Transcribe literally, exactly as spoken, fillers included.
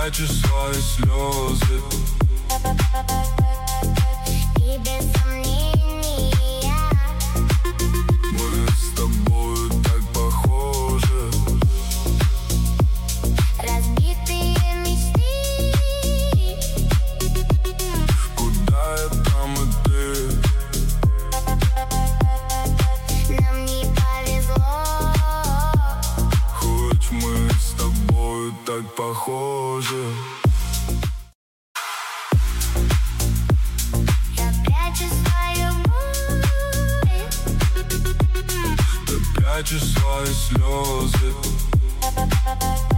прячу свои слезы. И без сомнения мы с тобою так похожи. разбитые мечты. Куда я, там и ты. Нам не повезло. Хоть мы с тобою так похожи. Я прячу свою боль. Ты прячешь свои слезы.